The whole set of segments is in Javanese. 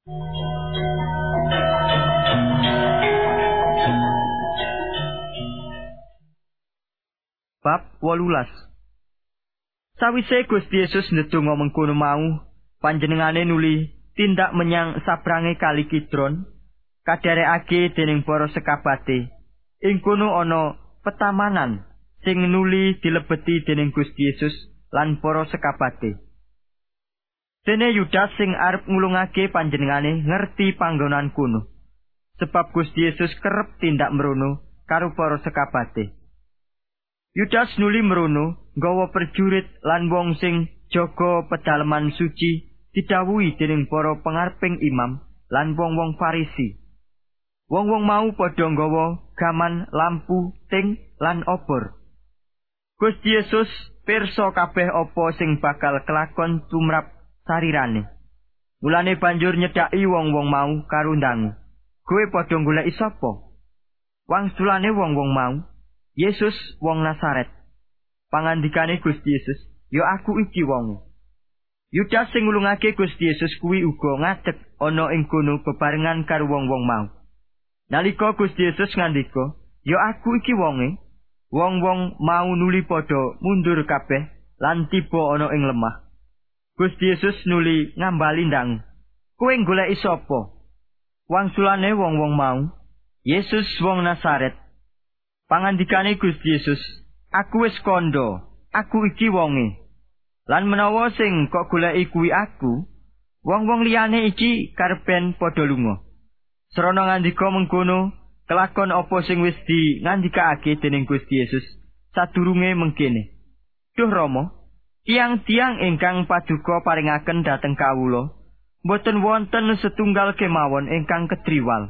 Bab 18. Sawise Gusti Yesus ndedonga mengkono mau, panjenengane nuli tindak menyang sabrange Kali Kidron, kadherekake dening para sekabate. Ing kono ana petamanan sing nuli dilebeti dening Gusti Yesus lan para sekabate. Dene Yudas sing arep ngulungake panjenengane ngerti panggonan kono, sebab Gusti Yesus kerep tindak mrono karo para sekabate. Yudas nuli mrono nggawa prajurit lan wong sing jaga pedalaman suci didhawuhi dening para pangareping imam lan wong-wong Farisi. Wong-wong mau padha nggawa gaman, lampu, ting lan obor. Gusti Yesus pirsa kabeh apa sing bakal kelakon tumrap sarirane. Mulane banjur nyedhaki wong-wong mau karo ndangu. Kowe padha goleki sapa? Wangsulane wong-wong mau, Yesus wong Nazaret. Pangandikane Gusti Yesus, "Ya aku iki wonge." Yudas sing ngulungake Gusti Yesus kuwi uga ngadeg ana ing kono bebarengan karo wong-wong mau. Nalika Gusti Yesus ngandika, "Ya aku iki wonge," wong-wong mau nuli padha mundur kabeh lan tiba ana ing lemah. Gusti Yesus nuli ngambali ndang, "Kowe goleki sapa?" Wangsulane wong-wong mau, "Yesus wong Nazaret." Pangandikane Gusti Yesus, "Aku wis kandha, aku iki wonge. Lan menawa sing kok goleki kuwi aku, wong-wong liyane iki karepen padha lunga." Srana ngandika mengkono, kelakon apa sing wis ngandikake dening Gusti Yesus sadurunge mengkene. "Duh Rama, tiang-tiang ingkang paduka paringaken dhateng kawula, boten wonten setunggal kemawon ingkang kedriwal."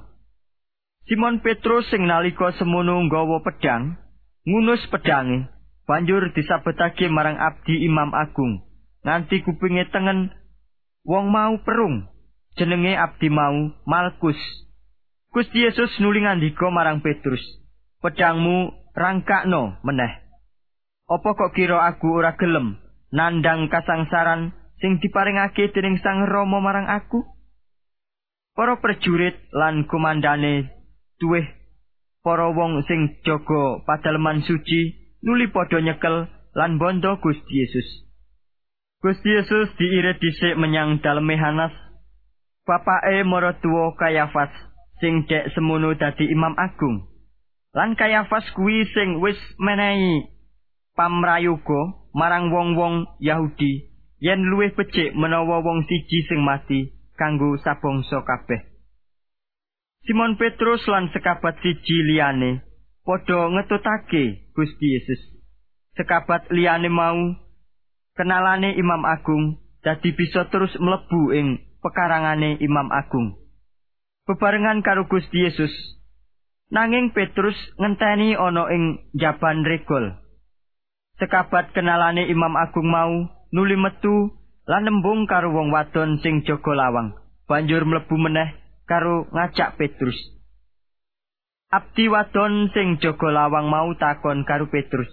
Simon Petrus sing nalika semono nggawa pedhang, ngunus pedhange, banjur disabetake marang abdi Imam Agung, nganti kupinge tengen. Wong mau perung, jenenge abdi mau Malkus. Gusti Yesus nuli ngandika marang Petrus, "Pedhangmu rangkakno meneh. Apa kok kira aku ora gelem nandhang kasangsaran sing diparingake dening Sang Rama marang aku?" Para prajurit lan komandane tuwih para wong sing jaga padalaman suci nuli padha nyekel lan bondo Gusti Yesus. Gusti Yesus diirit dhisik menyang daleme Hanas, bapake maratuwa Kayafas sing dek semono dadi Imam Agung. Lan Kayafas kuwi sing wis menehi pamrayoga marang wong-wong Yahudi yen luwih becik menawa wong siji sing mati kanggo sabangsa kabeh. Simon Petrus lan sekabat siji liyane padha ngetutake Gusti Yesus. Sekabat liyane mau kenalane Imam Agung dadi bisa terus mlebu ing pekarangane Imam Agung bebarengan karo Gusti Yesus. Nanging Petrus ngenteni ana ing njaban regol. Sekabat kenalane Imam Agung mau nuli metu lan nembung karo wong wadon sing jaga lawang, banjur mlebu meneh karo ngajak Petrus. Abdi wadon sing jaga lawang mau takon karo Petrus,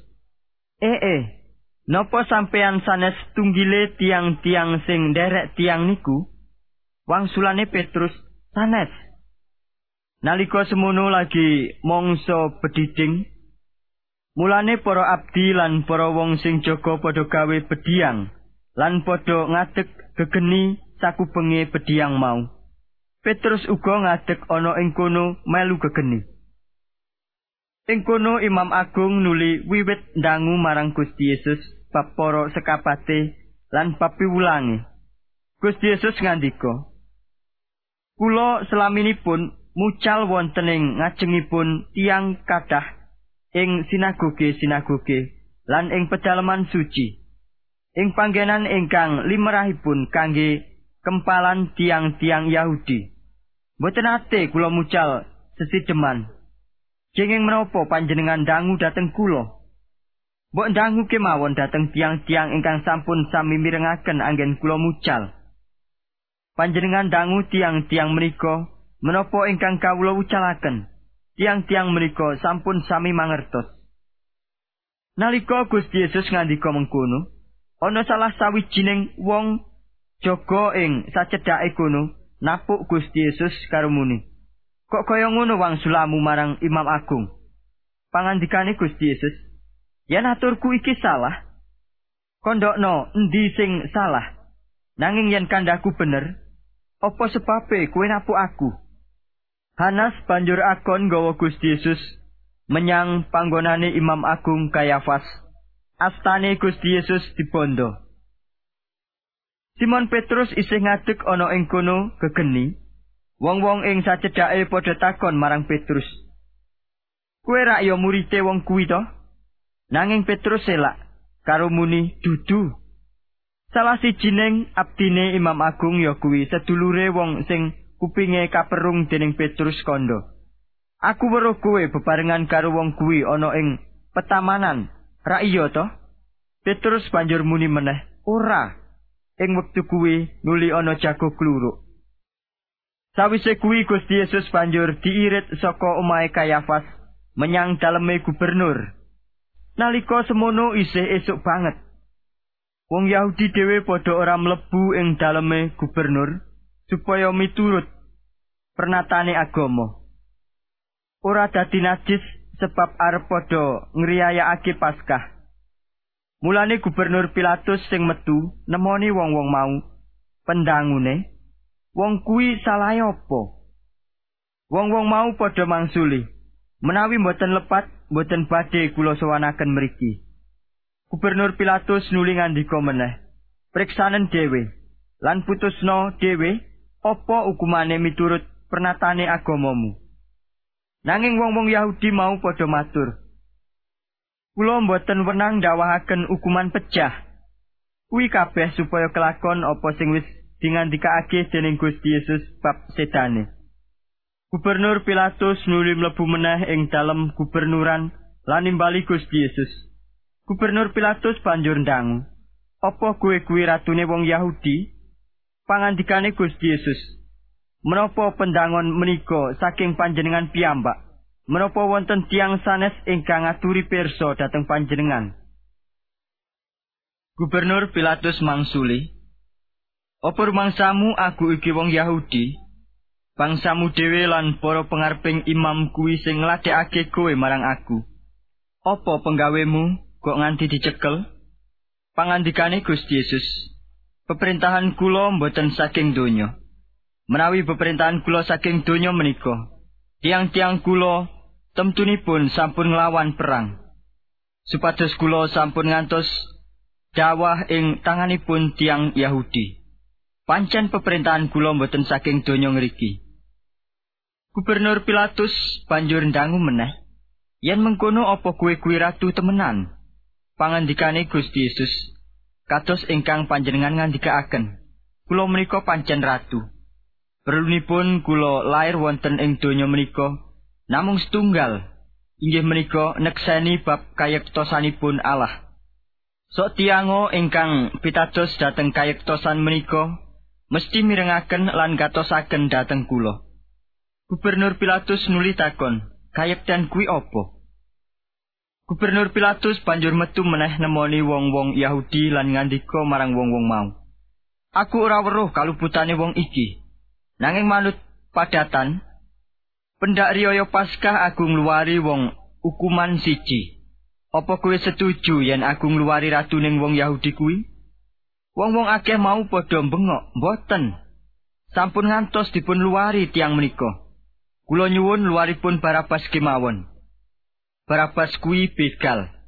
napa sampeyan sanes tunggile tiang-tiang sing nderek tiang niku?" Wangsulane Petrus, "Sanes." Nalika semono lagi mangsa bedhidhing, mulane para abdi lan para wong sing jaga padha gawe bedhiang lan padha ngadeg gegeni sakubenge bedhiang mau. Petrus uga ngadeg ana ing kono melu gegeni. Ing kono Imam Agung nuli wiwit ndangu marang Gusti Yesus bab para sekabate lan bab piwulange. Gusti Yesus ngandika, "Kula selaminipun mucal wonten ing ngajengipun tiyang kathah ing sinagoge-sinagoge lan ing pedalaman suci, ing panggenan ingkang limrahipun kangge kempalan tiang-tiang Yahudi. Mboten ate kula mucal sesideman. Kenging menapa panjenengan dangu dhateng kula? Mbok dangu kemawon dhateng tiang-tiang ingkang sampun sami mirengaken anggen kula mucal. Panjenengan dangu tiang-tiang menika menapa ingkang kawula wucalaken. Tiang-tiang menika sampun sami mangertos." Nalika Gusti Yesus ngandika mengkono, ana salah sawijining wong jaga ing sacedhake kono napuk Gusti Yesus karo muni, "Kok kaya ngono wangsulamu marang Imam Agung?" Pangandikane Gusti Yesus, "Yen aturku iki salah, kondokno endi sing salah? Nanging yen kandhaku bener, apa sebabe kowe napuk aku?" Hanas banjur akon nggawa Gusti Yesus menyang panggonane Imam Agung Kayafas. Astane Gusti Yesus dibondo. Simon Petrus isih ngadeg ana ing kono gegeni. Wong-wong ing sacedhake padha takon marang Petrus, "Kowe rak ya murite wong kuwi to?" Nanging Petrus selak karo muni, "Dudu." Salah sijining abdine Imam Agung ya kuwi sedulure wong sing kupinge kaperung dening Petrus kandha, "Aku weruh kowe bebarengan karo wong kuwi ana ing petamanan, rak iya to?" Petrus banjur muni meneh, "Ora. Ing wektu kuwi nuli ana jago kluruk." Sawise kuwi Gusti Yesus banjur diirit saka omahe Kayafas menyang daleme gubernur. Nalika semono isih esuk banget. Wong Yahudi dhewe padha ora mlebu ing daleme gubernur supaya miturut pernatane agama. Ora dadi najis sebab arep padha ngriyayakake Paskah. Mulane Gubernur Pilatus sing metu nemoni wong-wong mau, pendangune, wong kuwi salahe apa? Wong-wong mau padha mangsuli, menawi mboten lepat, mboten badhe kula sowanaken mriki. Gubernur Pilatus nuli ngandika meneh, "Priksanen dhewe lan putusno dhewe apa hukumane miturut pernatane agamamu." Nanging wong-wong Yahudi mau padha matur, "Kula mboten wenang ndawahaken hukuman pejah. Kuwi kabeh supaya kelakon apa sing wis dingandikake dening Gusti Yesus bab sedane." Gubernur Pilatus nuli mlebu meneh ing dalem gubernuran lan nimbali Gusti Yesus. Gubernur Pilatus banjur ndangu, "Apa kowe kuwi ratune wong Yahudi?" Pangandikane Gusti Yesus, "Menapa pendangon menika saking panjenengan piyambak? Menapa wonten tiyang sanes ingkang ngaturi pirsa dhateng panjenengan?" Gubernur Pilatus mangsuli, "Apa rumangsamu aku iki wong Yahudi? Bangsamu dhewe lan para pengarping imam kuwi sing ngladekake kowe marang aku. Apa penggawemu kok nganti dicekel?" Pangandikane Gusti Yesus, "Peperintahan kula mboten saking donya. Menawi peperintahan kula saking donya menika, tiang-tiang kula temtunipun sampun nglawan perang. Supados kula sampun ngantos dawah ing tanganipun tiang Yahudi. Pancen peperintahan kula mboten saking donya ngriki." Gubernur Pilatus banjur ndangu meneh, "Yen mengkono apa kowe kuwi ratu temenan?" Pangandikane Gusti Yesus, "Kados ingkang panjenengan ngandikaaken, kula menika pancen ratu. Perlunipun kula lair wonten ing donya menika namung setunggal, inggih menika nekseni bab kayektosanipun Allah. Sok tiango ingkang pitados dhateng kayektosan menika mesti mirengaken lan gatosaken dhateng kula." Gubernur Pilatus nuli takon, "Kayektan kuwi apa?" Gubernur Pilatus banjur metu meneh nemoni wong-wong Yahudi lan ngandika marang wong-wong mau, "Aku ora weruh kaluputane wong iki. Nanging manut padatan, pendak riyaya Paskah aku ngluwari wong hukuman siji. Apa kowe setuju yen aku ngluwari ratuning wong Yahudi kuwi?" Wong-wong akeh mau padha bengok, "Mboten. Sampun ngantos dipun luwari tiang menika. Kula nyuwun luwaripun Barabas kemawon." Barabas kuwi begal.